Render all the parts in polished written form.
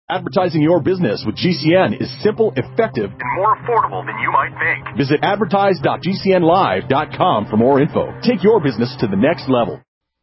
Advertising your business with GCN is simple, effective, and more affordable than you might think. Visit advertise.gcnlive.com for more info. Take your business to the next level.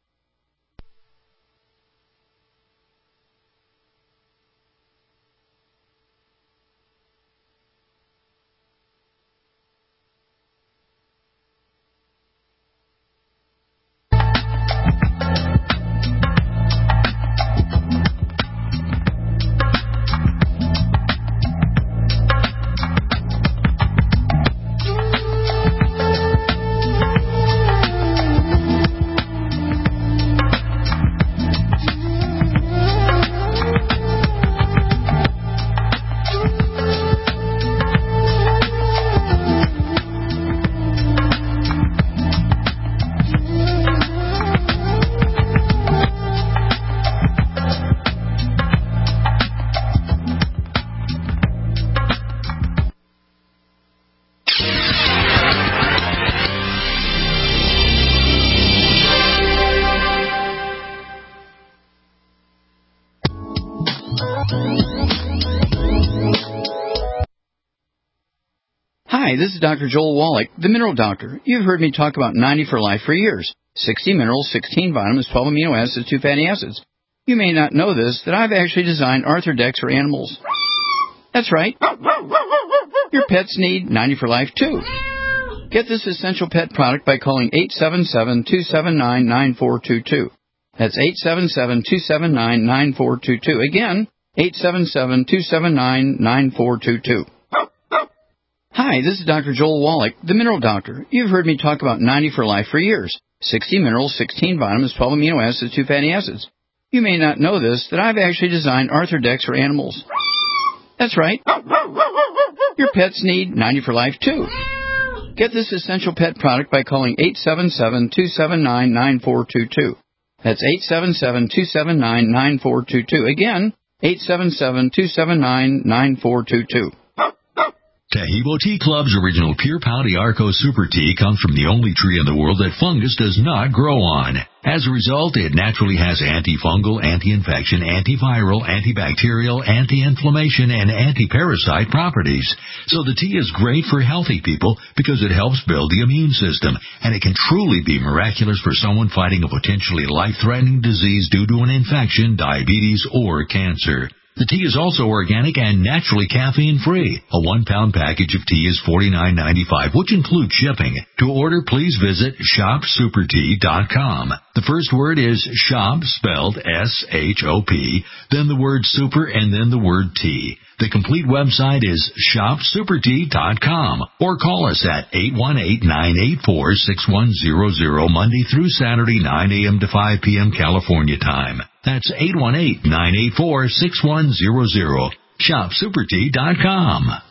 Hi, this is Dr. Joel Wallach, the Mineral Doctor. You've heard me talk about 90 for Life for years. 60 minerals, 16 vitamins, 12 amino acids, 2 fatty acids. You may not know this, that I've actually designed Arthrodex for animals. That's right. Your pets need 90 for Life, too. Get this essential pet product by calling 877-279-9422. That's 877-279-9422. Again, 877-279-9422. Hi, this is Dr. Joel Wallach, the Mineral Doctor. You've heard me talk about 90 for Life for years. 60 minerals, 16 vitamins, 12 amino acids, 2 fatty acids. You may not know this, that I've actually designed Arthrodex for animals. That's right. Your pets need 90 for Life, too. Get this essential pet product by calling 877-279-9422. That's 877-279-9422. Again, 877-279-9422. Taheebo Tea Club's original Pure Pau d'Arco Super Tea comes from the only tree in the world that fungus does not grow on. As a result, it naturally has antifungal, anti-infection, antiviral, antibacterial, anti-inflammation, and anti-parasite properties. So the tea is great for healthy people because it helps build the immune system, and it can truly be miraculous for someone fighting a potentially life-threatening disease due to an infection, diabetes, or cancer. The tea is also organic and naturally caffeine-free. A 1-pound package of tea is $49.95, which includes shipping. To order, please visit shopsupertea.com. The first word is shop, spelled S-H-O-P, then the word super, and then the word tea. The complete website is shopsupertea.com, or call us at 818-984-6100, Monday through Saturday, 9 a.m. to 5 p.m. California time. That's 818-984-6100. shopsupertea.com.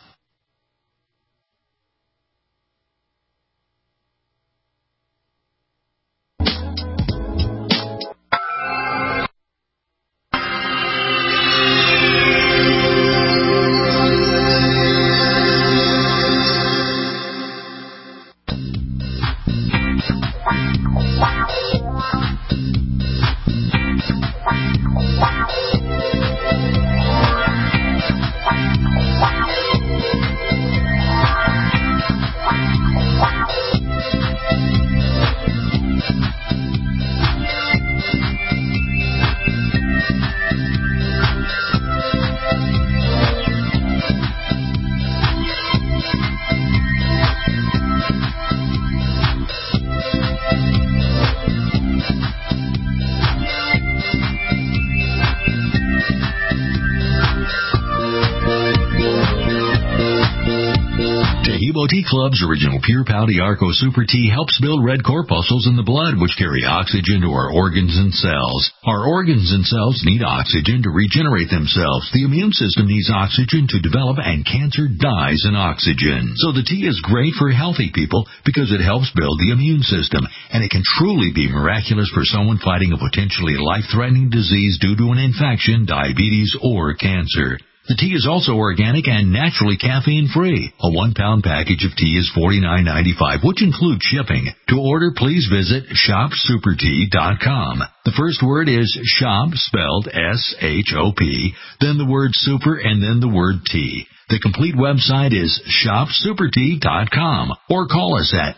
Taheebo Tea Club's original Pure Pau d'Arco Super Tea helps build red corpuscles in the blood, which carry oxygen to our organs and cells. Our organs and cells need oxygen to regenerate themselves. The immune system needs oxygen to develop, and cancer dies in oxygen. So the tea is great for healthy people because it helps build the immune system, and it can truly be miraculous for someone fighting a potentially life-threatening disease due to an infection, diabetes, or cancer. The tea is also organic and naturally caffeine-free. A 1-pound package of tea is $49.95, which includes shipping. To order, please visit shopsupertea.com. The first word is shop, spelled S-H-O-P, then the word super, and then the word tea. The complete website is shopsupertea.com, or call us at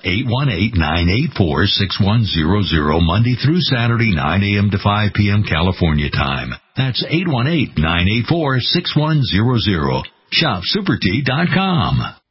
818-984-6100 Monday through Saturday, 9 a.m. to 5 p.m. California time. That's 818-984-6100. shopsupertea.com.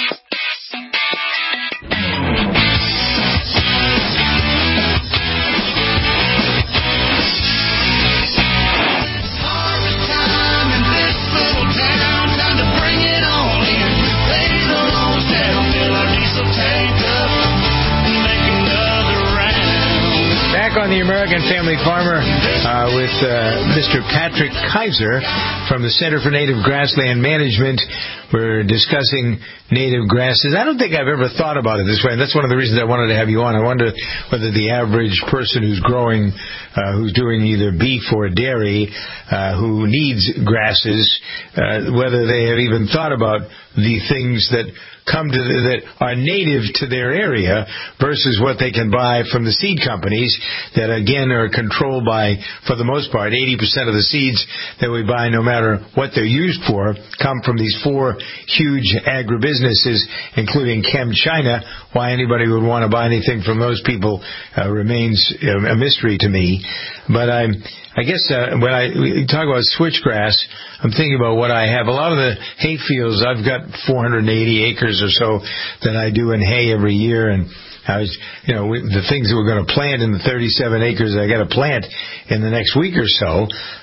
On the American Family Farmer with Mr. Patrick Kaiser from the Center for Native Grassland Management. We're discussing native grasses. I don't think I've ever thought about it this way, and that's one of the reasons I wanted to have you on. I wonder whether the average person who's growing, who's doing either beef or dairy, who needs grasses, whether they have even thought about the things that that are native to their area versus what they can buy from the seed companies that, again, are controlled by, for the most part, 80% of the seeds that we buy, no matter what they're used for, come from these 4 huge agribusinesses, including ChemChina. Why anybody would want to buy anything from those people remains a mystery to me. But I guess when we talk about switchgrass, I'm thinking about what I have. A lot of the hay fields, I've got 480 acres or so that I do in hay every year, and I was, the things that we're going to plant in the 37 acres I got to plant in the next week or so.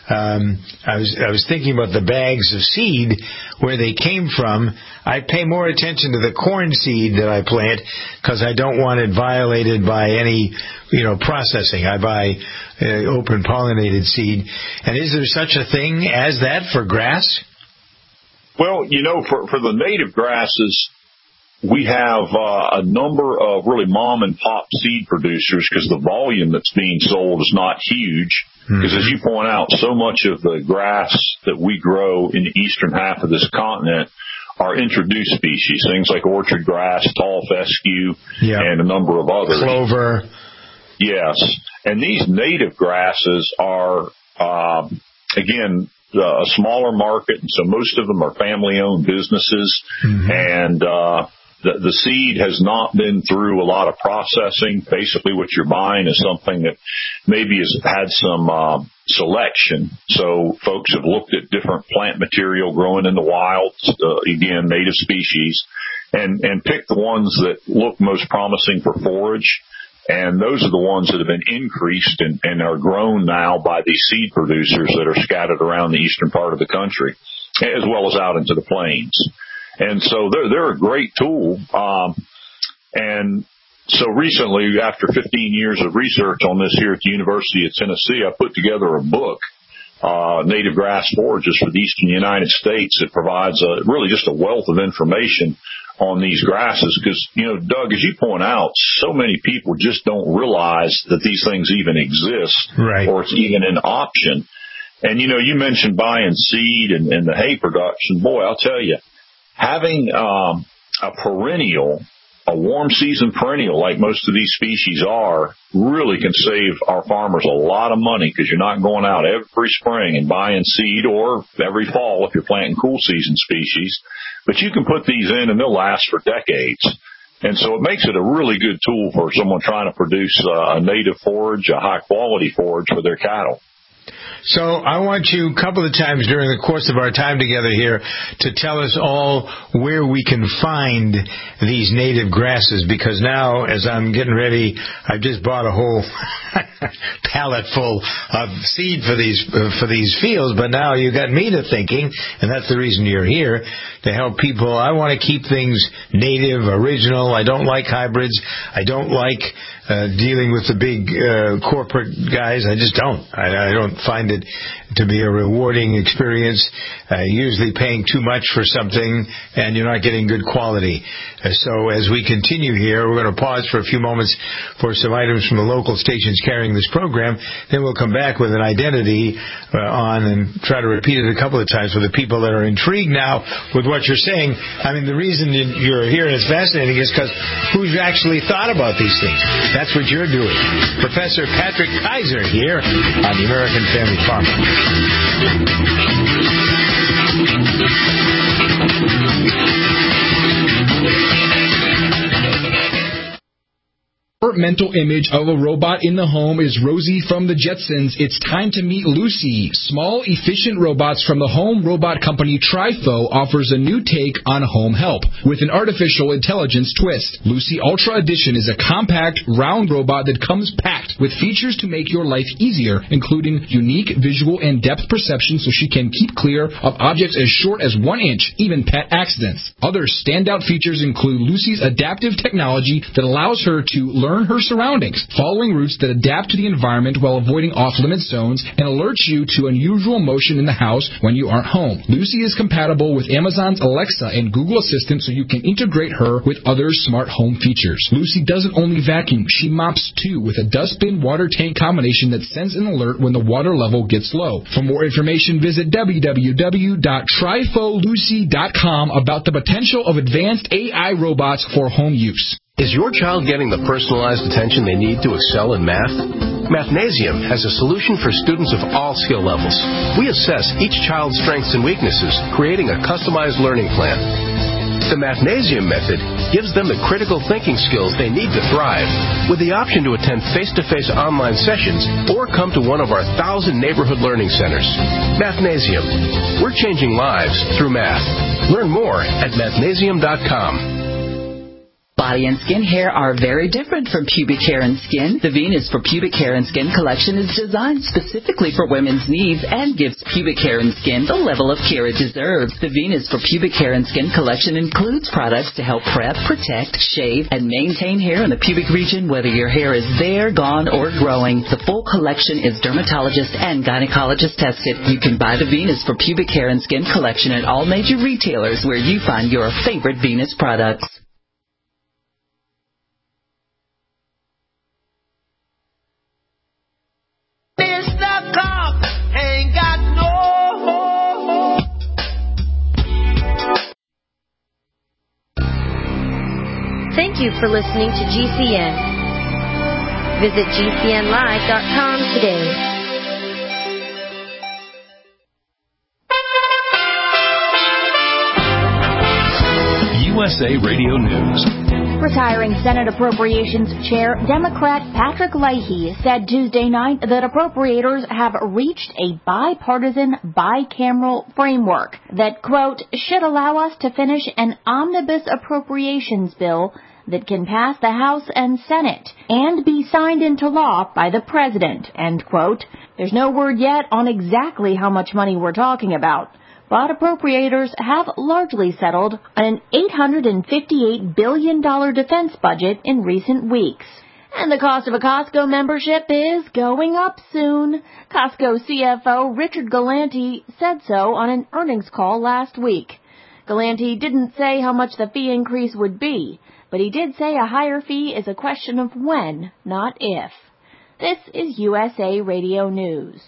I was thinking about the bags of seed, where they came from. I pay more attention to the corn seed that I plant because I don't want it violated by any, processing. I buy open pollinated seed. And is there such a thing as that for grass? Well, for the native grasses, we have a number of really mom and pop seed producers, because the volume that's being sold is not huge. Because as you point out, so much of the grass that we grow in the eastern half of this continent are introduced species, things like orchard grass, tall fescue, and a number of others. Clover. Yes. And these native grasses are, again, a smaller market, and so most of them are family-owned businesses, and the seed has not been through a lot of processing. Basically, what you're buying is something that maybe has had some selection. So folks have looked at different plant material growing in the wild, again, native species, and picked the ones that look most promising for forage. And those are the ones that have been increased and are grown now by these seed producers that are scattered around the eastern part of the country, as well as out into the plains. And so they're a great tool. And so recently, after 15 years of research on this here at the University of Tennessee, I put together a book, Native Grass Forages for the Eastern United States. It provides really just a wealth of information on these grasses, because, Doug, as you point out, so many people just don't realize that these things even exist, right, or it's even an option. And, you mentioned buying seed and the hay production. Boy, I'll tell you, having a perennial, a warm season perennial like most of these species are, really can save our farmers a lot of money, because you're not going out every spring and buying seed, or every fall if you're planting cool season species. But you can put these in and they'll last for decades. And so it makes it a really good tool for someone trying to produce a native forage, a high quality forage for their cattle. So I want you, a couple of times during the course of our time together here, to tell us all where we can find these native grasses, because now, as I'm getting ready, I've just bought a whole pallet full of seed for these fields, but now you got me to thinking, and that's the reason you're here, to help people. I want to keep things native, original. I don't like hybrids. I don't like dealing with the big corporate guys. I just don't. I don't find it to be a rewarding experience. Usually paying too much for something and you're not getting good quality. So as we continue here, we're going to pause for a few moments for some items from the local stations carrying this program. Then we'll come back with an identity on and try to repeat it a couple of times for the people that are intrigued now with what you're saying. I mean, the reason you're here and it's fascinating is because who's actually thought about these things? That's what you're doing. Professor Patrick Kaiser here on the American Family Farmer. Mental image of a robot in the home is Rosie from the Jetsons. It's time to meet Lucy. Small, efficient robots from the home robot company Trifo offers a new take on home help with an artificial intelligence twist. Lucy Ultra Edition is a compact, round robot that comes packed with features to make your life easier, including unique visual and depth perception so she can keep clear of objects as short as 1 inch, even pet accidents. Other standout features include Lucy's adaptive technology that allows her to learn her surroundings, following routes that adapt to the environment while avoiding off-limit zones, and alerts you to unusual motion in the house when you aren't home. Lucy is compatible with Amazon's Alexa and Google Assistant, so you can integrate her with other smart home features. Lucy doesn't only vacuum, she mops too, with a dustbin water tank combination that sends an alert when the water level gets low. For more information, visit www.trifolucy.com about the potential of advanced AI robots for home use. Is your child getting the personalized attention they need to excel in math? Mathnasium has a solution for students of all skill levels. We assess each child's strengths and weaknesses, creating a customized learning plan. The Mathnasium method gives them the critical thinking skills they need to thrive, with the option to attend face-to-face online sessions or come to one of our 1,000 neighborhood learning centers. Mathnasium. We're changing lives through math. Learn more at mathnasium.com. Body and skin hair are very different from pubic hair and skin. The Venus for Pubic Hair and Skin collection is designed specifically for women's needs and gives pubic hair and skin the level of care it deserves. The Venus for Pubic Hair and Skin collection includes products to help prep, protect, shave, and maintain hair in the pubic region, whether your hair is there, gone, or growing. The full collection is dermatologist and gynecologist tested. You can buy the Venus for Pubic Hair and Skin collection at all major retailers where you find your favorite Venus products. Thank you for listening to GCN. Visit GCNlive.com today. USA Radio News. Retiring Senate Appropriations Chair Democrat Patrick Leahy said Tuesday night that appropriators have reached a bipartisan, bicameral framework that, quote, should allow us to finish an omnibus appropriations bill that can pass the House and Senate and be signed into law by the President, end quote. There's no word yet on exactly how much money we're talking about, but appropriators have largely settled on an $858 billion defense budget in recent weeks. And the cost of a Costco membership is going up soon. Costco CFO Richard Galanti said so on an earnings call last week. Galanti didn't say how much the fee increase would be, but he did say a higher fee is a question of when, not if. This is USA Radio News.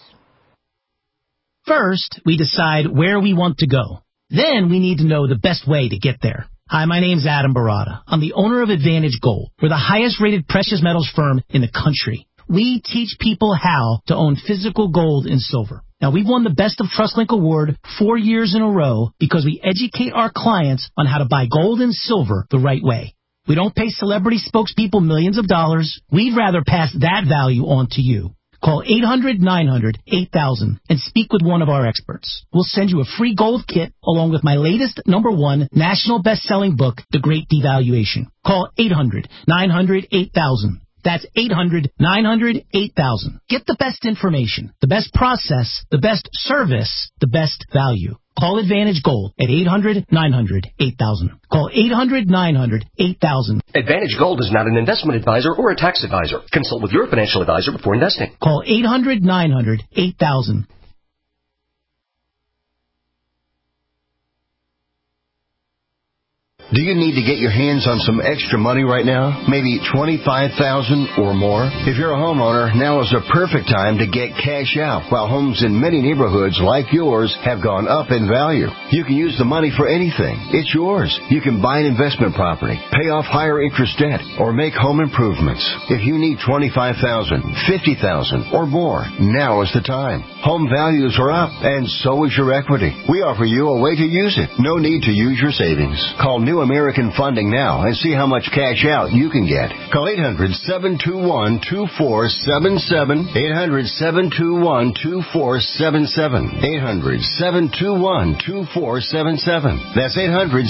First, we decide where we want to go. Then we need to know the best way to get there. Hi, my name's Adam Barada. I'm the owner of Advantage Gold. We're the highest-rated precious metals firm in the country. We teach people how to own physical gold and silver. Now, we've won the Best of TrustLink Award 4 years in a row because we educate our clients on how to buy gold and silver the right way. We don't pay celebrity spokespeople millions of dollars. We'd rather pass that value on to you. Call 800-900-8000 and speak with one of our experts. We'll send you a free gold kit along with my latest #1 national best-selling book, The Great Devaluation. Call 800-900-8000. That's 800-900-8000. Get the best information, the best process, the best service, the best value. Call Advantage Gold at 800-900-8000. Call 800-900-8000. Advantage Gold is not an investment advisor or a tax advisor. Consult with your financial advisor before investing. Call 800-900-8000. Do you need to get your hands on some extra money right now? Maybe $25,000 or more? If you're a homeowner, now is the perfect time to get cash out while homes in many neighborhoods like yours have gone up in value. You can use the money for anything. It's yours. You can buy an investment property, pay off higher interest debt, or make home improvements. If you need $25,000, $50,000 or more, now is the time. Home values are up, and so is your equity. We offer you a way to use it. No need to use your savings. Call New American Funding now and see how much cash out you can get. Call 800-721-2477. 800-721-2477. 800-721-2477. That's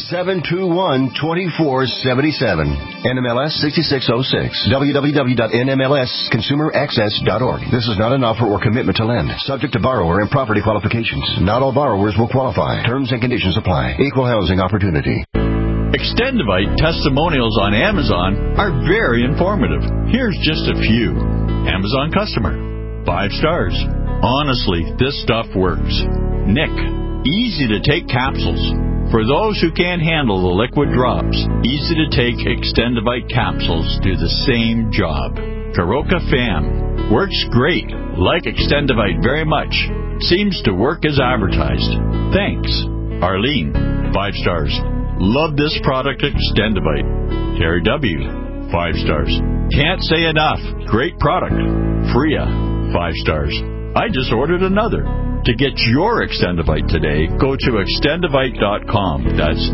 800-721-2477. NMLS 6606. www.nmlsconsumeraccess.org. This is not an offer or commitment to lend. Subject to borrower and property qualifications. Not all borrowers will qualify. Terms and conditions apply. Equal housing opportunity. Extendivite testimonials on Amazon are very informative. Here's just a few. Amazon customer. 5 stars. Honestly, this stuff works. Nick. Easy to take capsules. For those who can't handle the liquid drops, easy to take Extendivite capsules do the same job. Karoka Fam. Works great. Like Extendivite very much. Seems to work as advertised. Thanks. Arlene. 5 stars. Love this product, Extendivite. Terry W. 5 stars. Can't say enough. Great product. Freya. 5 stars. I just ordered another. To get your Extendivite today, go to extendivite.com. That's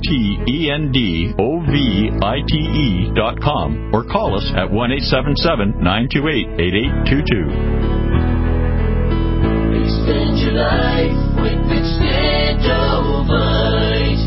XTENDOVITE.com or call us at 1-877-928-8822. Extend your life with Extendivite.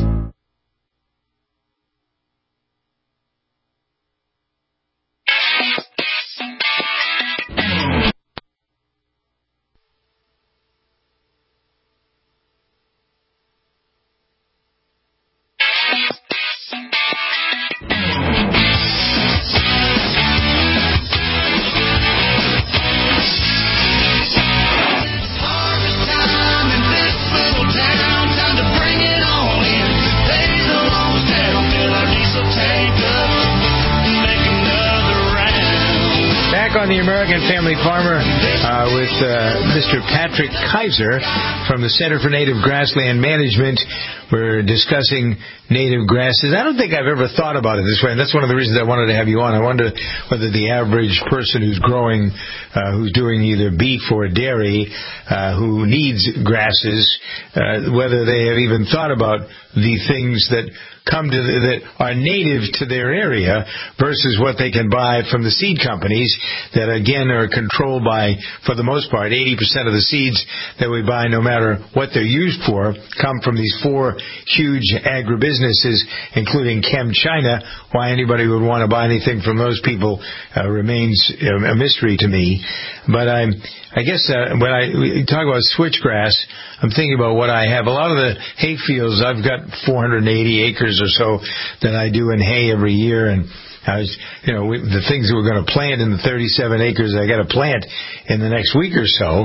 On the American Family Farmer with Mr. Patrick Kaiser from the Center for Native Grassland Management. We're discussing native grasses. I don't think I've ever thought about it this way, and that's one of the reasons I wanted to have you on. I wonder whether the average person who's growing, who's doing either beef or dairy, who needs grasses, whether they have even thought about the things that come to that are native to their area versus what they can buy from the seed companies that, again, are controlled by, for the most part, 80% of the seeds that we buy, no matter what they're used for, come from these 4 huge agribusinesses, including ChemChina. Why anybody would want to buy anything from those people remains a mystery to me. But I guess when we talk about switchgrass, I'm thinking about what I have. A lot of the hay fields, I've got 480 acres or so that I do in hay every year, and I was, the things that we're going to plant in the 37 acres I got to plant in the next week or so.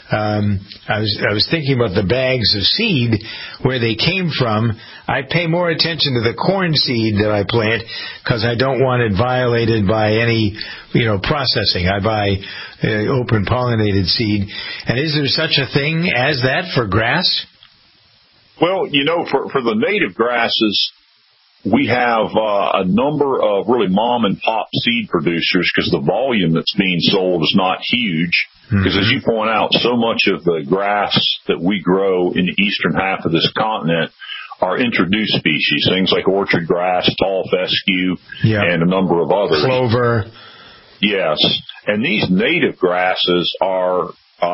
I was thinking about the bags of seed, where they came from. I pay more attention to the corn seed that I plant because I don't want it violated by any, processing. I buy open pollinated seed. And is there such a thing as that for grass? Well, for the native grasses, we have a number of really mom and pop seed producers because the volume that's being sold is not huge. Because as you point out, so much of the grass that we grow in the eastern half of this continent are introduced species, things like orchard grass, tall fescue, and a number of others. Clover. Yes. And these native grasses are,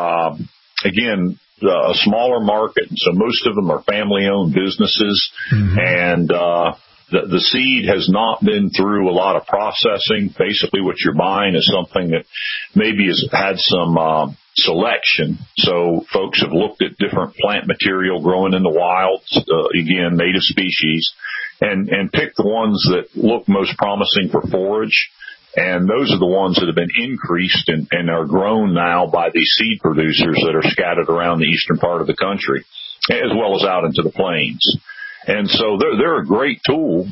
again, a smaller market, and so most of them are family-owned businesses. And the seed has not been through a lot of processing. Basically, what you're buying is something that maybe has had some selection. So folks have looked at different plant material growing in the wild, again, native species, and picked the ones that look most promising for forage. And those are the ones that have been increased and are grown now by these seed producers that are scattered around the eastern part of the country, as well as out into the plains. And so they're a great tool.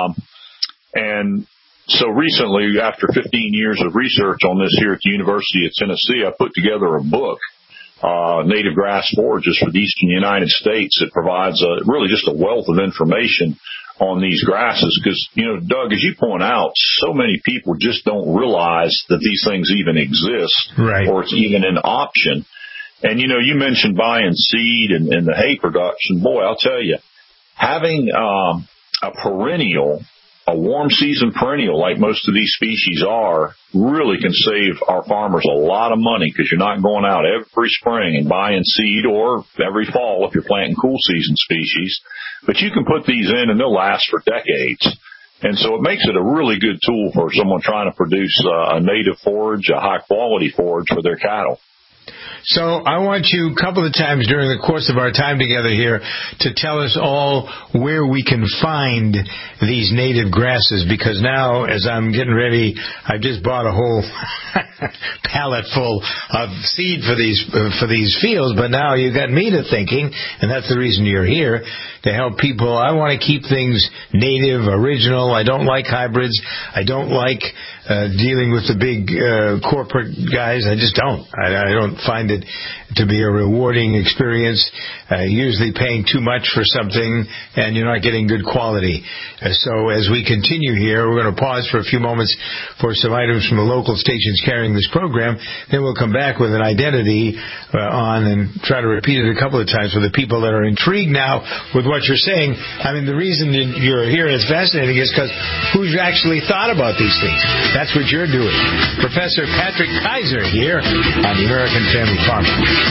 And so recently, after 15 years of research on this here at the University of Tennessee, I put together a book, Native Grass Forages for the Eastern United States, that provides really just a wealth of information on these grasses. Because, Doug, as you point out, so many people just don't realize that these things even exist, right, or it's even an option. And, you mentioned buying seed and the hay production. Boy, I'll tell you, having a perennial, a warm season perennial like most of these species are, really can save our farmers a lot of money, because you're not going out every spring and buying seed, or every fall if you're planting cool season species. But you can put these in and they'll last for decades. And so it makes it a really good tool for someone trying to produce a native forage, a high quality forage for their cattle. So I want you a couple of times during the course of our time together here to tell us all where we can find these native grasses, because now, as I'm getting ready, I've just bought a whole pallet full of seed for these fields, but now you got me to thinking, and that's the reason you're here, to help people. I want to keep things native, original. I don't like hybrids. I don't like dealing with the big corporate guys. I just don't. I don't find it to be a rewarding experience, usually paying too much for something and you're not getting good quality. So as we continue here, we're going to pause for a few moments for some items from the local stations carrying this program. Then we'll come back with an identity on and try to repeat it a couple of times for the people that are intrigued now with what you're saying. I mean, the reason you're here and it's fascinating is because who's actually thought about these things? That's what you're doing. Professor Patrick Kaiser here on the American Family Farmer.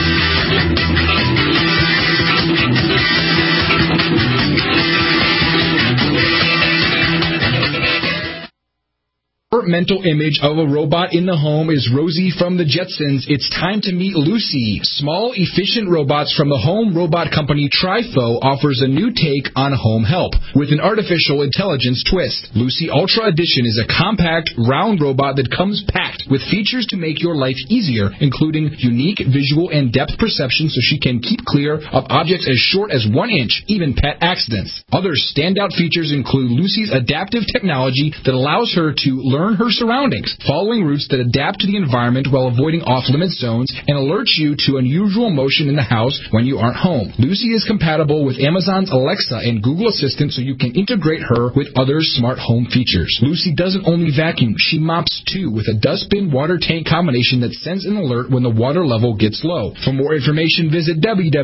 Mental image of a robot in the home is Rosie from the Jetsons. It's time to meet Lucy. Small, efficient robots from the home robot company Trifo offers a new take on home help with an artificial intelligence twist. Lucy Ultra Edition is a compact, round robot that comes packed with features to make your life easier, including unique visual and depth perception so she can keep clear of objects as short as 1 inch, even pet accidents. Other standout features include Lucy's adaptive technology that allows her to learn her surroundings, following routes that adapt to the environment while avoiding off-limit zones, and alerts you to unusual motion in the house when you aren't home. Lucy is compatible with Amazon's Alexa and Google Assistant, so you can integrate her with other smart home features. Lucy doesn't only vacuum, she mops too, with a dustbin water tank combination that sends an alert when the water level gets low. For more information, visit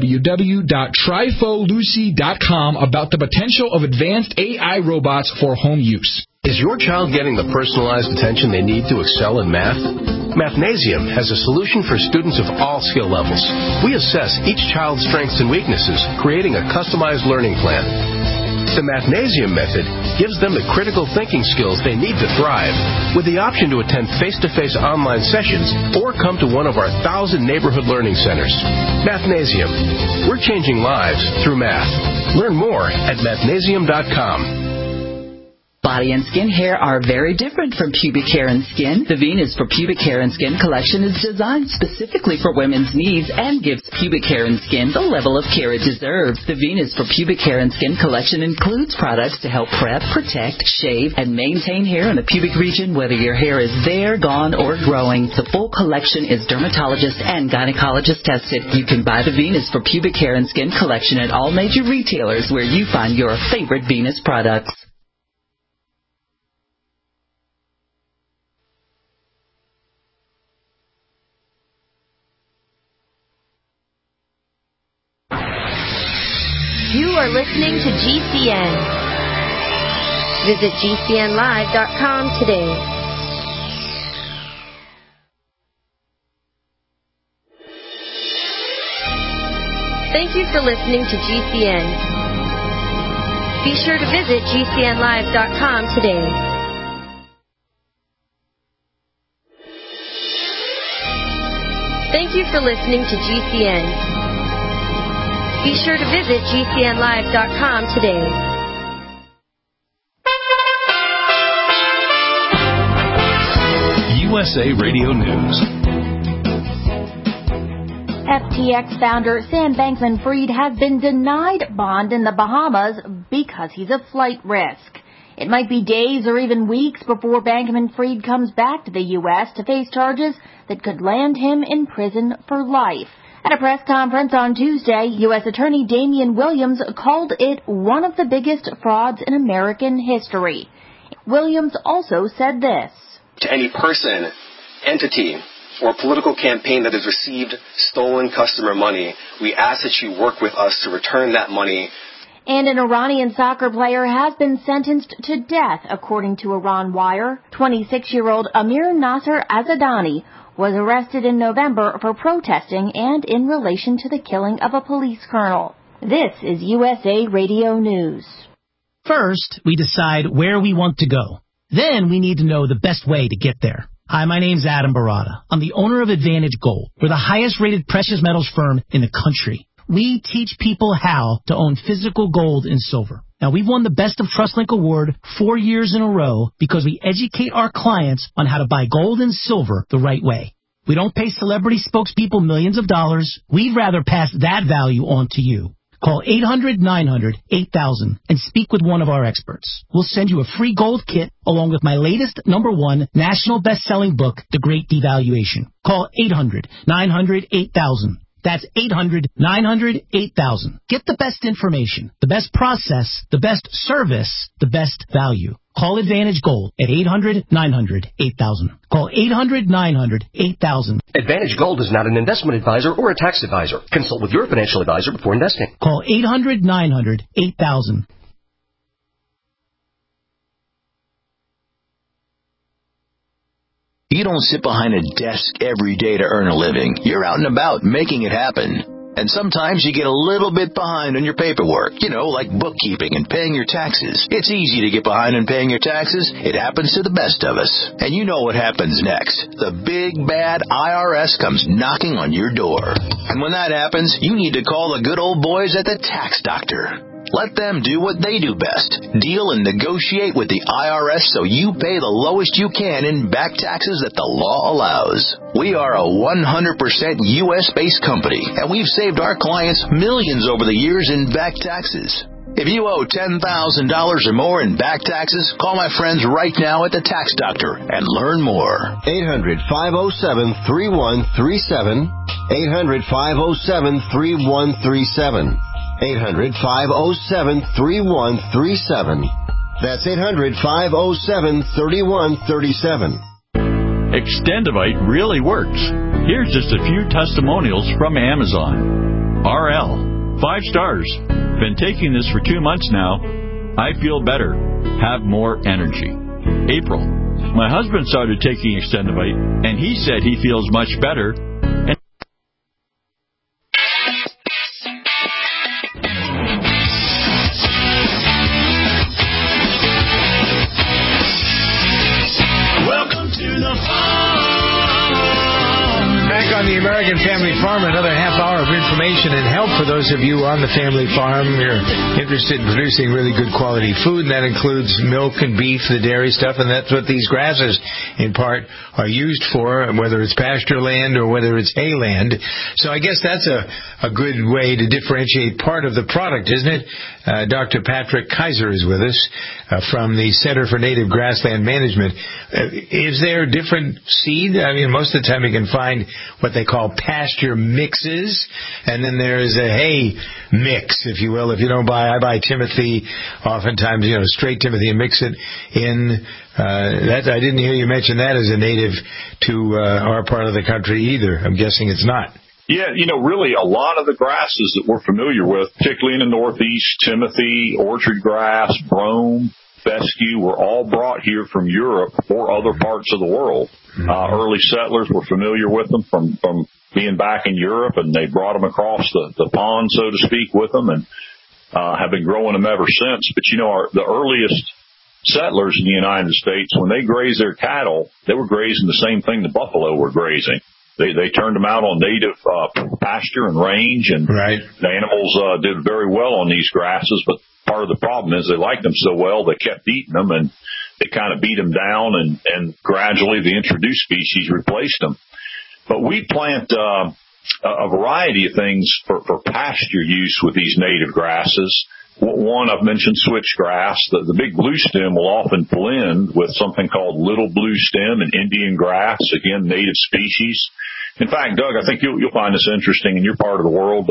www.trifolucy.com about the potential of advanced AI robots for home use. Is your child getting the personalized attention they need to excel in math? Mathnasium has a solution for students of all skill levels. We assess each child's strengths and weaknesses, creating a customized learning plan. The Mathnasium method gives them the critical thinking skills they need to thrive, with the option to attend face-to-face online sessions or come to one of our 1,000 neighborhood learning centers. Mathnasium. We're changing lives through math. Learn more at mathnasium.com. Body and skin hair are very different from pubic hair and skin. The Venus for Pubic Hair and Skin collection is designed specifically for women's needs and gives pubic hair and skin the level of care it deserves. The Venus for Pubic Hair and Skin collection includes products to help prep, protect, shave, and maintain hair in the pubic region, whether your hair is there, gone, or growing. The full collection is dermatologist and gynecologist tested. You can buy the Venus for Pubic Hair and Skin collection at all major retailers where you find your favorite Venus products. You are listening to GCN. Visit GCNlive.com today. Thank you for listening to GCN. Be sure to visit GCNlive.com today. Thank you for listening to GCN. Be sure to visit GCNlive.com today. USA Radio News. FTX founder Sam Bankman-Fried has been denied bond in the Bahamas because he's a flight risk. It might be days or even weeks before Bankman-Fried comes back to the U.S. to face charges that could land him in prison for life. At a press conference on Tuesday, U.S. Attorney Damian Williams called it one of the biggest frauds in American history. Williams also said this. To any person, entity, or political campaign that has received stolen customer money, we ask that you work with us to return that money. And an Iranian soccer player has been sentenced to death, according to Iran Wire. 26-year-old Amir Nasser Azadani was arrested in November for protesting and in relation to the killing of a police colonel. This is USA Radio News. First, we decide where we want to go. Then we need to know the best way to get there. Hi, my name's Adam Barada. I'm the owner of Advantage Gold. We're the highest-rated precious metals firm in the country. We teach people how to own physical gold and silver. Now, we've won the Best of TrustLink Award 4 years in a row because we educate our clients on how to buy gold and silver the right way. We don't pay celebrity spokespeople millions of dollars. We'd rather pass that value on to you. Call 800-900-8000 and speak with one of our experts. We'll send you a free gold kit along with my latest #1 national best-selling book, The Great Devaluation. Call 800-900-8000. That's 800-900-8000. Get the best information, the best process, the best service, the best value. Call Advantage Gold at 800-900-8000. Call 800-900-8000. Advantage Gold is not an investment advisor or a tax advisor. Consult with your financial advisor before investing. Call 800-900-8000. You don't sit behind a desk every day to earn a living. You're out and about making it happen. And sometimes you get a little bit behind on your paperwork, like bookkeeping and paying your taxes. It's easy to get behind on paying your taxes. It happens to the best of us. And you know what happens next. The big, bad IRS comes knocking on your door. And when that happens, you need to call the good old boys at the Tax Doctor. Let them do what they do best. Deal and negotiate with the IRS so you pay the lowest you can in back taxes that the law allows. We are a 100% U.S.-based company, and we've saved our clients millions over the years in back taxes. If you owe $10,000 or more in back taxes, call my friends right now at the Tax Doctor and learn more. 800-507-3137. 800-507-3137. 800-507-3137. That's 800-507-3137. Extendivite really works. Here's just a few testimonials from Amazon. RL, 5 stars. Been taking this for 2 months now. I feel better. Have more energy. April, my husband started taking Extendivite, and he said he feels much better. On the American Family Farm, another half hour of information and help for those of you on the family farm. You're interested in producing really good quality food, and that includes milk and beef, the dairy stuff, and that's what these grasses, in part, are used for, whether it's pasture land or whether it's hay land. So I guess that's a good way to differentiate part of the product, isn't it? Dr. Patrick Kaiser is with us from the Center for Native Grassland Management. Is there different seed? I mean, most of the time you can find what they call pasture mixes, and then there's a hay mix, if you will. If you don't I buy Timothy, oftentimes, straight Timothy, and mix it in. That I didn't hear you mention that as a native to our part of the country either. I'm guessing it's not. Yeah, really a lot of the grasses that we're familiar with, particularly in the Northeast, Timothy, orchard grass, brome, fescue, were all brought here from Europe or other parts of the world. Early settlers were familiar with them from being back in Europe, and they brought them across the pond, so to speak, with them. And have been growing them ever since. But, the earliest settlers in the United States, when they grazed their cattle, they were grazing the same thing the buffalo were grazing. They turned them out on native pasture and range, and the animals did very well on these grasses. But part of the problem is they liked them so well, they kept eating them, and they kind of beat them down, and gradually the introduced species replaced them. But we plant a variety of things for pasture use with these native grasses. One, I've mentioned switchgrass. The big blue stem will often blend with something called little blue stem and Indian grass, again, native species. In fact, Doug, I think you'll find this interesting in your part of the world.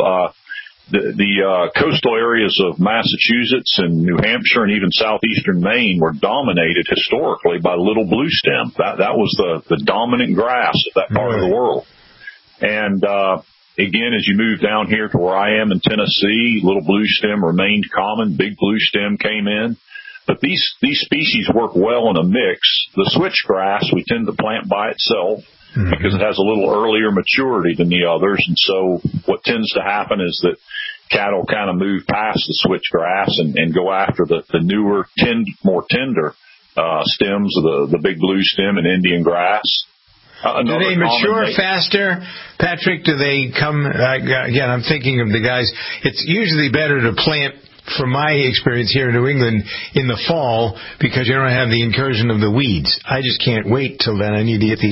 The coastal areas of Massachusetts and New Hampshire and even southeastern Maine were dominated historically by little blue stem. That was the dominant grass of that part of the world. And again, as you move down here to where I am in Tennessee, little blue stem remained common. Big blue stem came in. But these species work well in a mix. The switchgrass we tend to plant by itself because it has a little earlier maturity than the others. And so what tends to happen is that cattle kind of move past the switchgrass and go after the newer, more tender stems of the big blue stem and Indian grass. Do they mature faster, Patrick? Do they come, again, I'm thinking of the guys, it's usually better to plant, from my experience here in New England, in the fall, because you don't have the incursion of the weeds. I just can't wait till then. I need to get these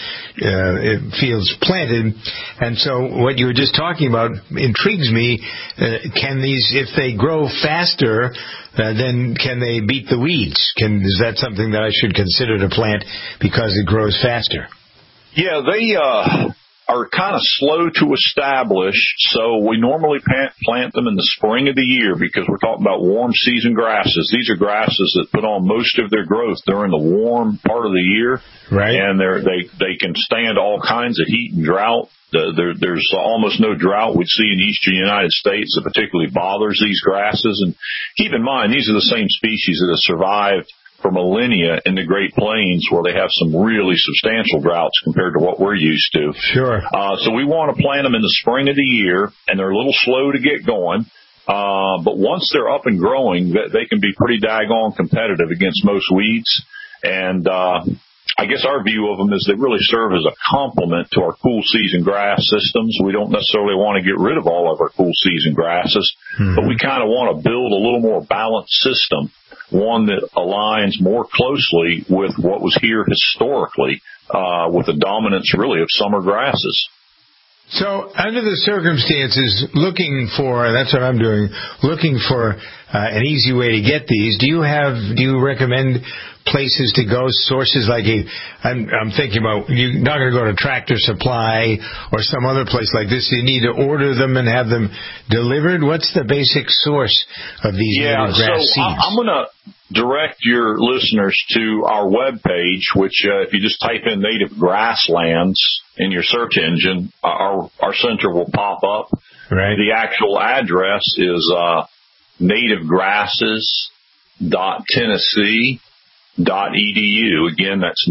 fields planted. And so what you were just talking about intrigues me. Can these, if they grow faster, then can they beat the weeds? Is that something that I should consider to plant because it grows faster? Yeah, they are kind of slow to establish, so we normally plant them in the spring of the year because we're talking about warm season grasses. These are grasses that put on most of their growth during the warm part of the year, and they can stand all kinds of heat and drought. There's almost no drought we'd see in the eastern United States that particularly bothers these grasses. And keep in mind, these are the same species that have survived for millennia in the Great Plains, where they have some really substantial droughts compared to what we're used to. Sure. So we want to plant them in the spring of the year, and they're a little slow to get going. But once they're up and growing, they can be pretty daggone competitive against most weeds. And I guess our view of them is they really serve as a complement to our cool season grass systems. We don't necessarily want to get rid of all of our cool season grasses, but we kind of want to build a little more balanced system, one that aligns more closely with what was here historically, with the dominance really of summer grasses. So under the circumstances, that's what I'm doing, looking for an easy way to get these, do you recommend places to go, sources like I'm thinking about, you're not going to go to Tractor Supply or some other place like this. You need to order them and have them delivered. What's the basic source of these native grass seeds? I'm going to direct your listeners to our webpage, which if you just type in native grasslands in your search engine, our center will pop up. Right. The actual address is nativegrasses.tennessee.edu. Again, that's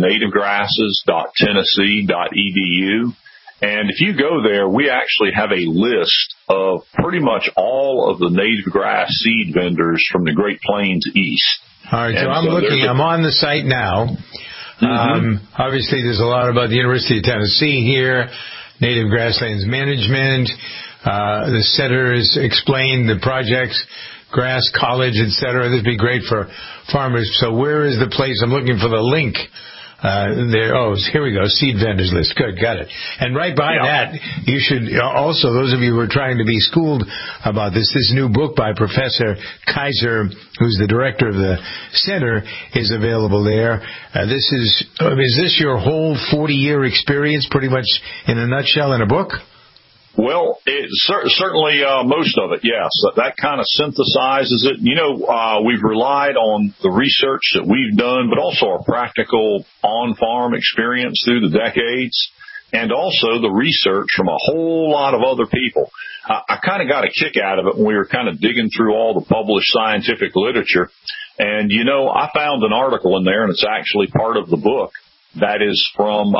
nativegrasses.tennessee.edu. And if you go there, we actually have a list of pretty much all of the native grass seed vendors from the Great Plains east. All right, so I'm on the site now. Obviously, there's a lot about the University of Tennessee here, Native Grasslands Management. The center is explained, the projects, Grass College, etc. This would be great for farmers. So where is the place? I'm looking for the link. Here we go, seed vendors list. Good, got it. And right by that, you should also, those of you who are trying to be schooled about this new book by Professor Kaiser, who's the director of the center, is available there. Is this your whole 40-year experience, pretty much in a nutshell, in a book? Well, certainly most of it, yes. That kind of synthesizes it. We've relied on the research that we've done, but also our practical on-farm experience through the decades, and also the research from a whole lot of other people. I kind of got a kick out of it when we were kind of digging through all the published scientific literature. And, I found an article in there, and it's actually part of the book, that is from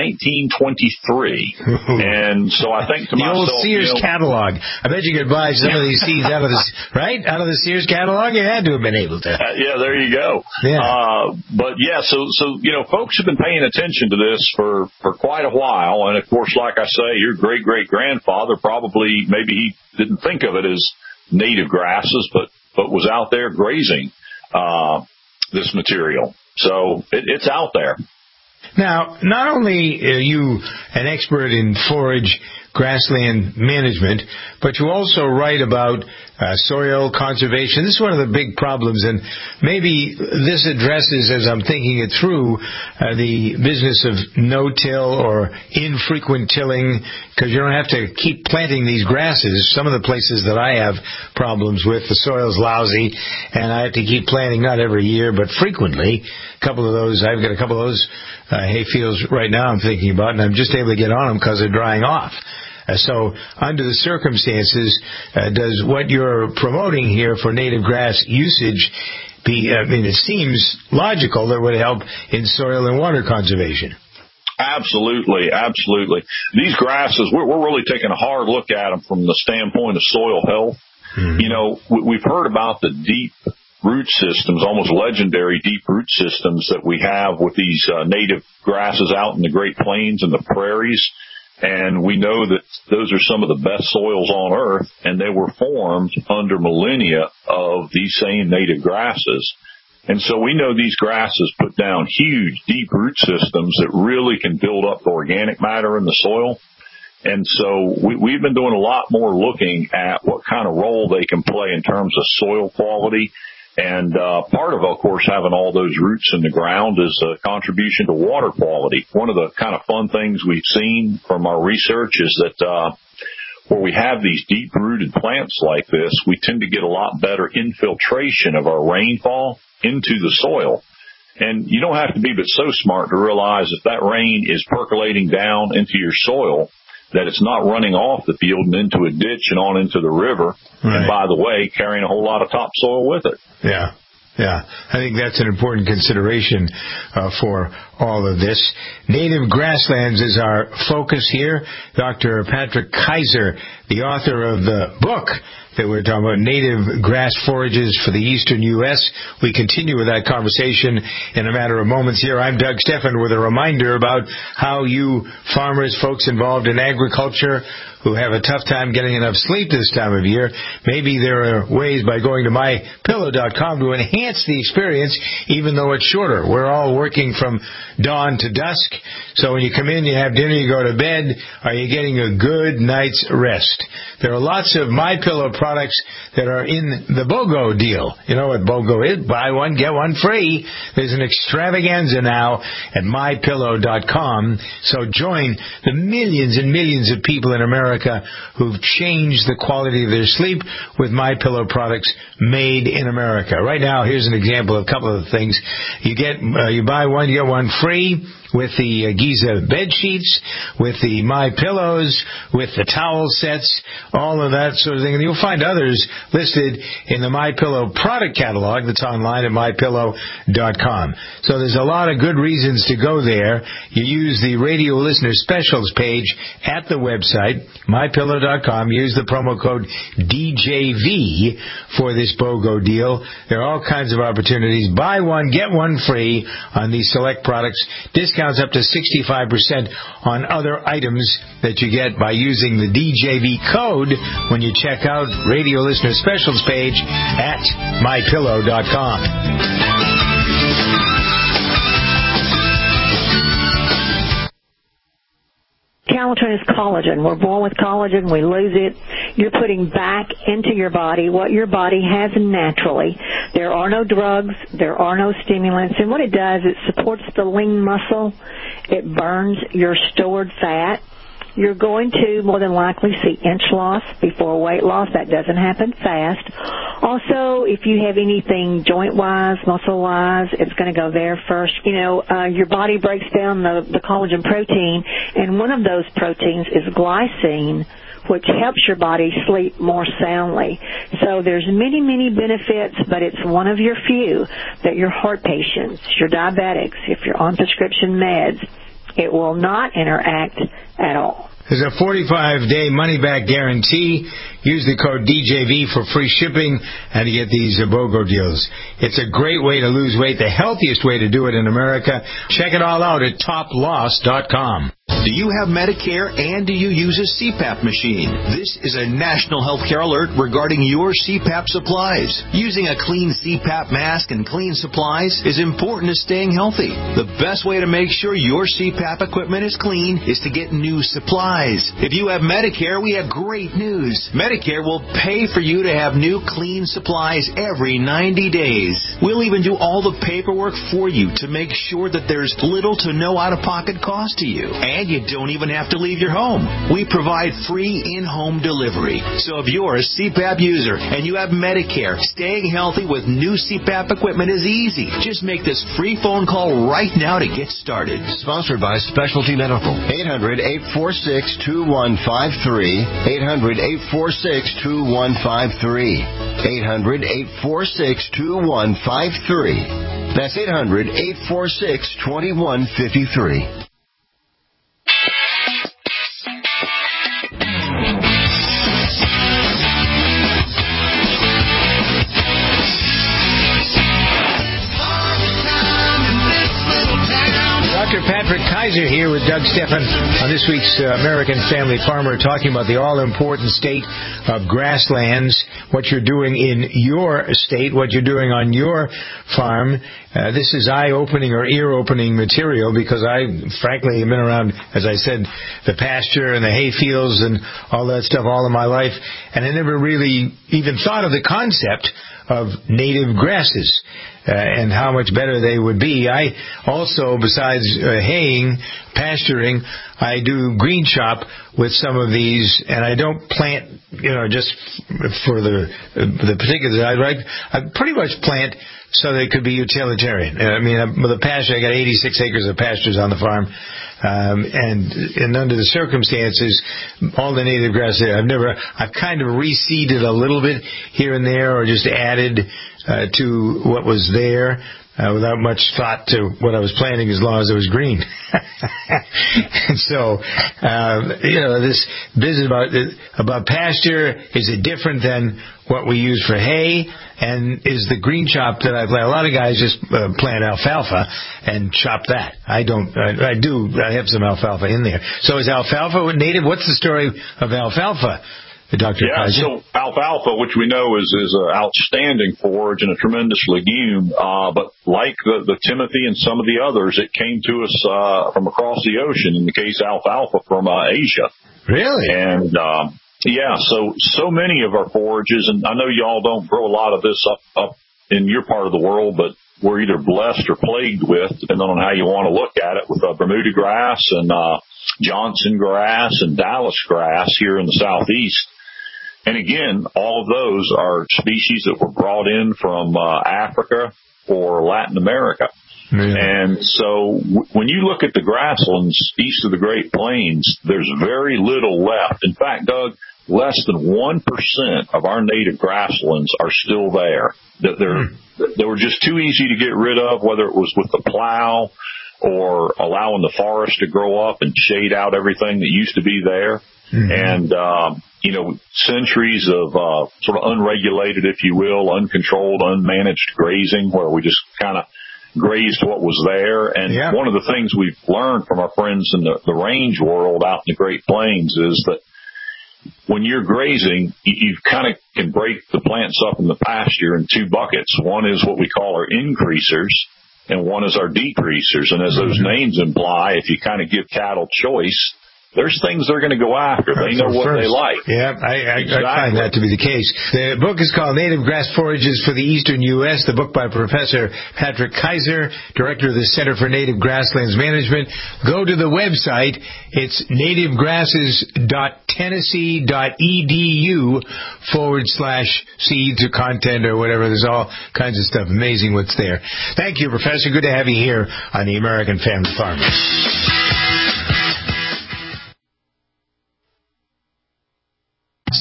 1923. And so I think to myself, the old Sears catalog. I bet you could buy some of these seeds out of the Sears catalog. You had to have been able to. Yeah, there you go. Yeah. But yeah, so folks have been paying attention to this for quite a while, and of course, like I say, your great grandfather probably maybe he didn't think of it as native grasses, but was out there grazing this material. So it's out there. Now, not only are you an expert in forage grassland management, but you also write about soil conservation. This is one of the big problems, and maybe this addresses, as I'm thinking it through, the business of no-till or infrequent tilling, because you don't have to keep planting these grasses. Some of the places that I have problems with, the soil's lousy, and I have to keep planting not every year, but frequently. I've got a couple of those hay fields right now I'm thinking about, and I'm just able to get on them because they're drying off. So under the circumstances, does what you're promoting here for native grass usage it seems logical that it would help in soil and water conservation? Absolutely. These grasses, we're really taking a hard look at them from the standpoint of soil health. Mm-hmm. We've heard about the deep root systems, almost legendary deep root systems that we have with these native grasses out in the Great Plains and the prairies. And we know that those are some of the best soils on earth, and they were formed under millennia of these same native grasses. And so we know these grasses put down huge, deep root systems that really can build up the organic matter in the soil. And so we've been doing a lot more looking at what kind of role they can play in terms of soil quality. And part of course, having all those roots in the ground is a contribution to water quality. One of the kind of fun things we've seen from our research is that where we have these deep-rooted plants like this, we tend to get a lot better infiltration of our rainfall into the soil. And you don't have to be but so smart to realize if that rain is percolating down into your soil, that it's not running off the field and into a ditch and on into the river. Right. And by the way, carrying a whole lot of topsoil with it. Yeah. I think that's an important consideration for all of this. Native grasslands is our focus here. Dr. Patrick Kaiser, the author of the book that we're talking about, Native Grass Forages for the Eastern U.S. We continue with that conversation in a matter of moments here. I'm Doug Steffen with a reminder about how you farmers, folks involved in agriculture who have a tough time getting enough sleep this time of year, maybe there are ways by going to MyPillow.com to enhance the experience, even though it's shorter. We're all working from dawn to dusk, so when you come in, you have dinner, you go to bed, are you getting a good night's rest? There are lots of MyPillow products that are in the BOGO deal. You know what BOGO is? Buy one, get one free. There's an extravaganza now at MyPillow.com, so join the millions and millions of people in America who've changed the quality of their sleep with MyPillow products made in America. Right now, here's an example of a couple of things. You buy one, you get one free with the Giza bed sheets, with the MyPillows, with the towel sets, all of that sort of thing. And you'll find others listed in the MyPillow product catalog that's online at MyPillow.com. So there's a lot of good reasons to go there. You use the radio listener specials page at the website, MyPillow.com. Use the promo code DJV for this BOGO deal. There are all kinds of opportunities. Buy one, get one free on these select products. Discounts up to 65% on other items that you get by using the DJV code when you check out radio listener specials page at MyPillow.com. Calatin is collagen. We're born with collagen. We lose it. You're putting back into your body what your body has naturally. There are no drugs. There are no stimulants. And what it does, it supports the lean muscle. It burns your stored fat. You're going to more than likely see inch loss before weight loss. That doesn't happen fast. Also, if you have anything joint-wise, muscle-wise, it's going to go there first. Your body breaks down the collagen protein, and one of those proteins is glycine, which helps your body sleep more soundly. So there's many, many benefits, but it's one of your few that your heart patients, your diabetics, if you're on prescription meds, it will not interact at all. There's a 45-day money-back guarantee. Use the code DJV for free shipping and to get these BOGO deals. It's a great way to lose weight, the healthiest way to do it in America. Check it all out at toploss.com. Do you have Medicare and do you use a CPAP machine? This is a national healthcare alert regarding your CPAP supplies. Using a clean CPAP mask and clean supplies is important to staying healthy. The best way to make sure your CPAP equipment is clean is to get new supplies. If you have Medicare, we have great news. Medicare will pay for you to have new clean supplies every 90 days. We'll even do all the paperwork for you to make sure that there's little to no out-of-pocket cost to you. And you don't even have to leave your home. We provide free in-home delivery. So if you're a CPAP user and you have Medicare, staying healthy with new CPAP equipment is easy. Just make this free phone call right now to get started. Sponsored by Specialty Medical. 800-846-2153. 800-846-2153. 800-846-2153. That's 800-846-2153. Patrick Kaiser here with Doug Stephan on this week's American Family Farmer, talking about the all-important state of grasslands, what you're doing in your state, what you're doing on your farm. This is eye-opening or ear-opening material because I, frankly, have been around, as I said, the pasture and the hay fields and all that stuff all of my life, and I never really even thought of the concept of native grasses. And how much better they would be. I also, besides haying, pasturing, I do green chop with some of these, and I don't plant, just for the particulars I like. I pretty much plant so they could be utilitarian. I mean, with the pasture, I got 86 acres of pastures on the farm, and under the circumstances, all the native grass there, I've kind of reseeded a little bit here and there, or just added to what was there, without much thought to what I was planting, as long as it was green. And so, this business about pasture, is it different than what we use for hay? And is the green chop that I plant? A lot of guys just plant alfalfa and chop that. I don't. I have some alfalfa in there. So is alfalfa native? What's the story of alfalfa? Dr. Kaiser? So alfalfa, which we know is an outstanding forage and a tremendous legume, but like the Timothy and some of the others, it came to us from across the ocean, in the case of alfalfa from Asia. Really? And so many of our forages, and I know y'all don't grow a lot of this up in your part of the world, but we're either blessed or plagued with, depending on how you want to look at it, with Bermuda grass and Johnson grass and Dallas grass here in the southeast. And again, all of those are species that were brought in from Africa or Latin America. Yeah. And so when you look at the grasslands east of the Great Plains, there's very little left. In fact, Doug, less than 1% of our native grasslands are still there. They were just too easy to get rid of, whether it was with the plow or allowing the forest to grow up and shade out everything that used to be there. Mm-hmm. And, centuries of sort of unregulated, if you will, uncontrolled, unmanaged grazing, where we just kind of grazed what was there. And one of the things we've learned from our friends in the range world out in the Great Plains is that when you're grazing, you kind of can break the plants up in the pasture in two buckets. One is what we call our increasers, and one is our decreasers. And as those names imply, if you kind of give cattle choice, there's things they're going to go after. They know what they like. Yeah, I find that to be the case. The book is called Native Grass Forages for the Eastern U.S., the book by Professor Patrick Kaiser, Director of the Center for Native Grasslands Management. Go to the website. It's nativegrasses.tennessee.edu/seeds or content or whatever. There's all kinds of stuff. Amazing what's there. Thank you, Professor. Good to have you here on the American Family Farmer.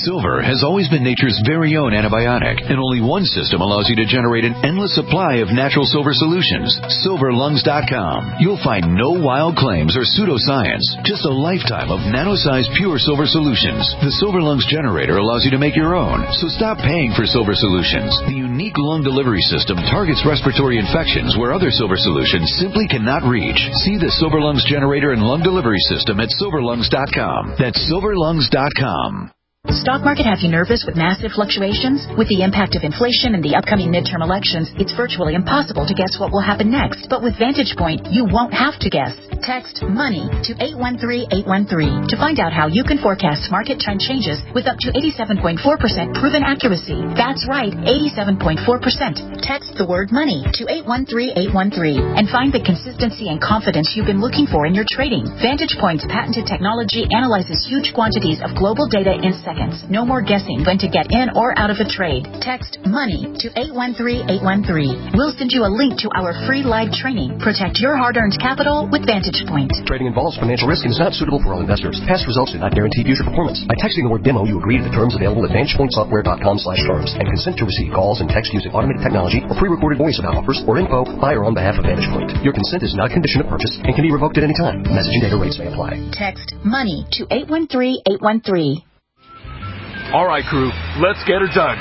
Silver has always been nature's very own antibiotic, and only one system allows you to generate an endless supply of natural silver solutions. SilverLungs.com. You'll find no wild claims or pseudoscience, just a lifetime of nano-sized pure silver solutions. The Silver Lungs generator allows you to make your own, so stop paying for silver solutions. The unique lung delivery system targets respiratory infections where other silver solutions simply cannot reach. See the Silver Lungs generator and lung delivery system at SilverLungs.com. That's SilverLungs.com. Stock market have you nervous with massive fluctuations? With the impact of inflation and the upcoming midterm elections, it's virtually impossible to guess what will happen next. But with Vantage Point, you won't have to guess. Text MONEY to 813-813 to find out how you can forecast market trend changes with up to 87.4% proven accuracy. That's right, 87.4%. Text the word MONEY to 813-813 and find the consistency and confidence you've been looking for in your trading. Vantage Point's patented technology analyzes huge quantities of global data in seconds. No more guessing when to get in or out of a trade. Text MONEY to 813-813. We'll send you a link to our free live training. Protect your hard-earned capital with Vantage Point. Trading involves financial risk and is not suitable for all investors. Past results do not guarantee future performance. By texting the word demo, you agree to the terms available at VantagePointSoftware.com/terms and consent to receive calls and text using automated technology or pre-recorded voice about offers or info by or on behalf of Vantage Point. Your consent is not a condition of purchase and can be revoked at any time. Message and data rates may apply. Text MONEY to 813-813. All right, crew, let's get her dug.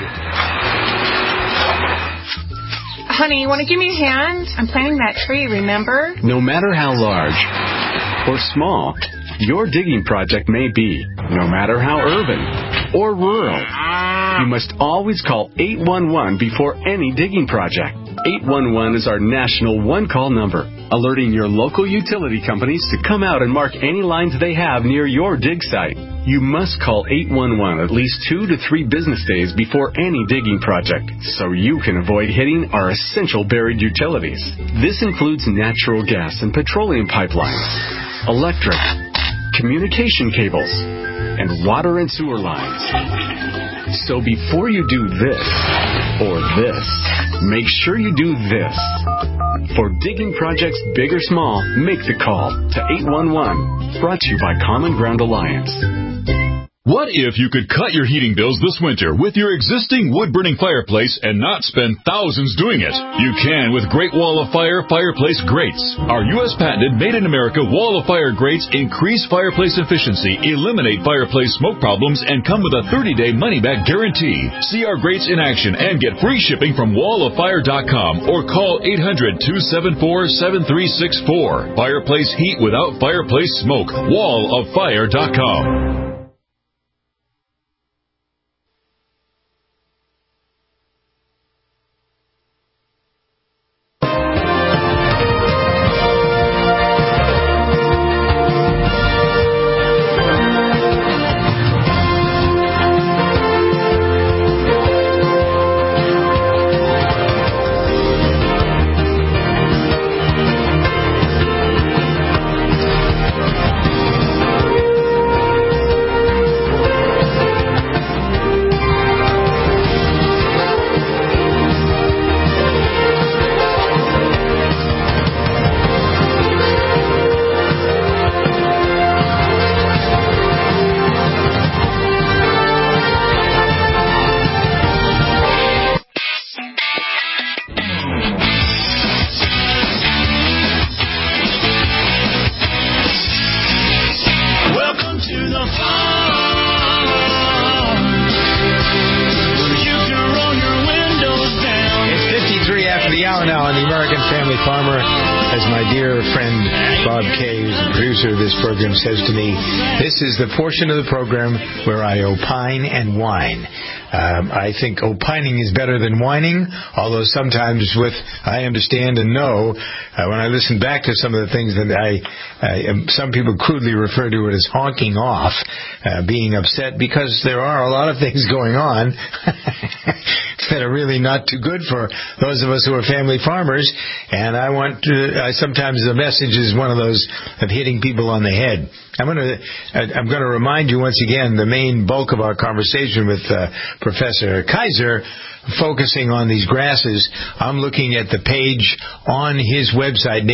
Honey, you want to give me a hand? I'm planting that tree, remember? No matter how large or small your digging project may be, no matter how urban or rural, you must always call 811 before any digging project. 811 is our national one-call number, alerting your local utility companies to come out and mark any lines they have near your dig site. You must call 811 at least 2 to 3 business days before any digging project, so you can avoid hitting our essential buried utilities. This includes natural gas and petroleum pipelines, electric, communication cables, and water and sewer lines. So before you do this or this, make sure you do this. For digging projects big or small, make the call to 811. Brought to you by Common Ground Alliance. What if you could cut your heating bills this winter with your existing wood-burning fireplace and not spend thousands doing it? You can with Great Wall of Fire fireplace grates. Our U.S. patented made-in-America Wall of Fire grates increase fireplace efficiency, eliminate fireplace smoke problems, and come with a 30-day money-back guarantee. See our grates in action and get free shipping from walloffire.com or call 800-274-7364. Fireplace heat without fireplace smoke. walloffire.com. Says to me, this is the portion of the program where I opine and whine. I think opining is better than whining, although sometimes I understand and know when I listen back to some of the things that some people crudely refer to it as honking off, being upset because there are a lot of things going on that are really not too good for those of us who are family farmers, and sometimes the message is one of those of hitting people on the head. I'm going to remind you once again the main bulk of our conversation with Professor Kaiser, focusing on these grasses. I'm looking at the page on his website,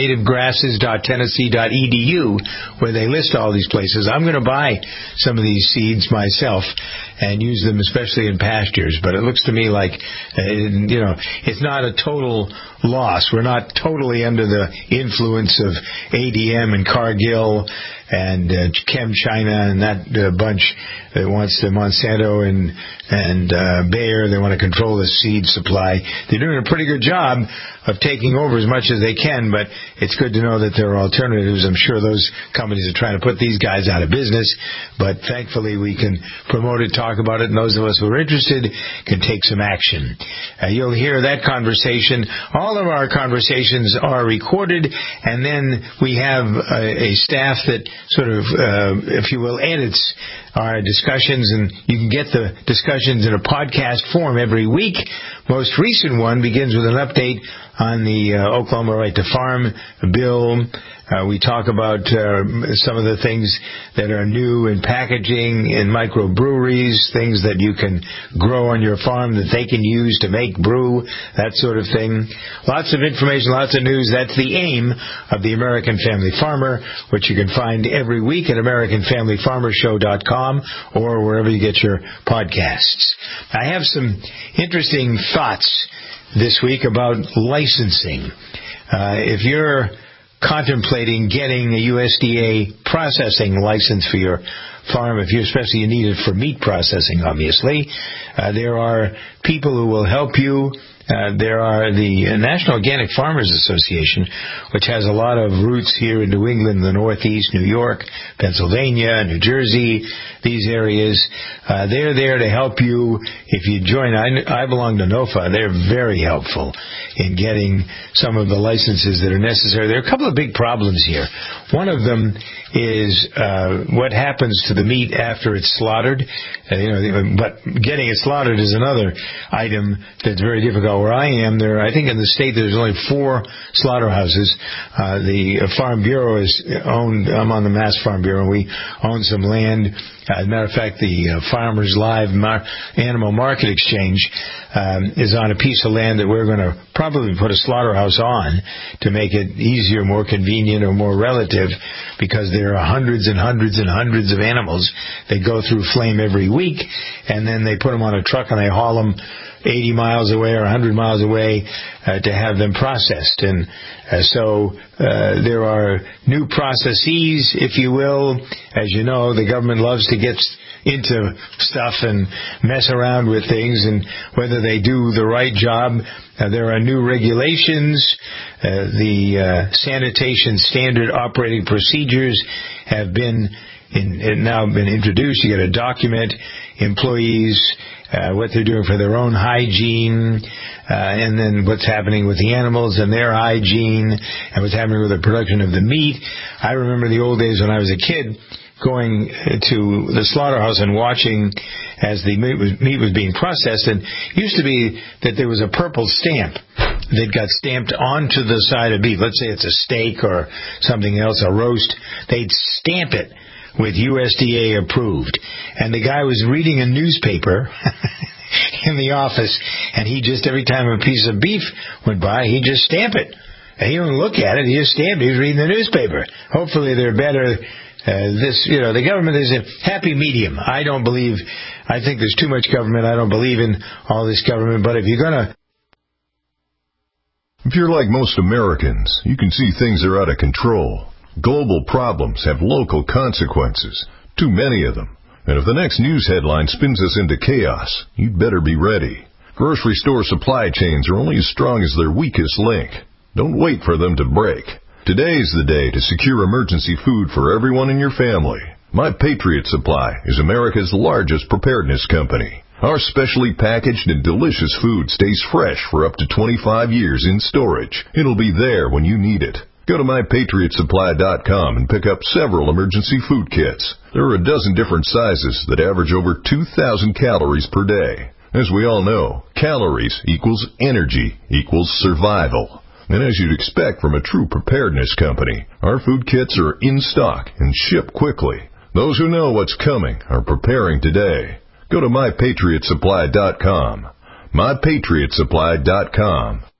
nativegrasses.tennessee.edu, where they list all these places. I'm going to buy some of these seeds myself and use them especially in pastures. But it looks to me like, it's not a total loss. We're not totally under the influence of ADM and Cargill and ChemChina and that bunch that wants the Monsanto and Bayer. They want to control the seed supply. They're doing a pretty good job of taking over as much as they can, but it's good to know that there are alternatives. I'm sure those companies are trying to put these guys out of business, but thankfully we can promote it, talk about it, and those of us who are interested can take some action. You'll hear that conversation. All of our conversations are recorded, and then we have a staff that sort of, if you will, edits our discussions, and you can get the discussions in a podcast form every week. Most recent one begins with an update on the Oklahoma Right to Farm bill. We talk about some of the things that are new in packaging, in microbreweries, things that you can grow on your farm that they can use to make brew, that sort of thing. Lots of information, lots of news. That's the aim of the American Family Farmer, which you can find every week at AmericanFamilyFarmerShow.com or wherever you get your podcasts. I have some interesting thoughts this week about licensing. If you're contemplating getting a USDA processing license for your farm, especially you need it for meat processing, obviously, there are people who will help you. There are the National Organic Farmers Association, which has a lot of roots here in New England, the Northeast, New York, Pennsylvania, New Jersey, these areas. They're there to help you if you join. I belong to NOFA. They're very helpful in getting some of the licenses that are necessary. There are a couple of big problems here. One of them is what happens to the meat after it's slaughtered. But getting it slaughtered is another item that's very difficult. Where I am, I think in the state there's only 4 slaughterhouses. The Farm Bureau is owned. I'm on the Mass Farm Bureau. We own some land. As a matter of fact, the Farmers Live Animal Market Exchange is on a piece of land that we're going to probably put a slaughterhouse on to make it easier, more convenient, or more relative, because there are hundreds and hundreds and hundreds of animals that go through flame every week, and then they put them on a truck and they haul them 80 miles away or 100 miles away to have them processed. And so there are new processes, if you will. As you know, the government loves to get into stuff and mess around with things, and whether they do the right job. There are new regulations. The sanitation standard operating procedures have now been introduced. You got to document employees, what they're doing for their own hygiene, and then what's happening with the animals and their hygiene, and what's happening with the production of the meat. I remember the old days when I was a kid, going to the slaughterhouse and watching as the meat was being processed. And it used to be that there was a purple stamp that got stamped onto the side of beef. Let's say it's a steak or something else, a roast. They'd stamp it with USDA approved. And the guy was reading a newspaper in the office, and he just, every time a piece of beef went by, he'd just stamp it. And he didn't look at it, he just stamped it. He was reading the newspaper. Hopefully they're better. The government is a happy medium. I think there's too much government. I don't believe in all this government, but if you're like most Americans, you can see things are out of control. Global problems have local consequences, too many of them. And if the next news headline spins us into chaos, you'd better be ready. Grocery store supply chains are only as strong as their weakest link. Don't wait for them to break. Today's the day to secure emergency food for everyone in your family. My Patriot Supply is America's largest preparedness company. Our specially packaged and delicious food stays fresh for up to 25 years in storage. It'll be there when you need it. Go to MyPatriotSupply.com and pick up several emergency food kits. There are a dozen different sizes that average over 2,000 calories per day. As we all know, calories equals energy equals survival. And as you'd expect from a true preparedness company, our food kits are in stock and ship quickly. Those who know what's coming are preparing today. Go to MyPatriotSupply.com. MyPatriotSupply.com.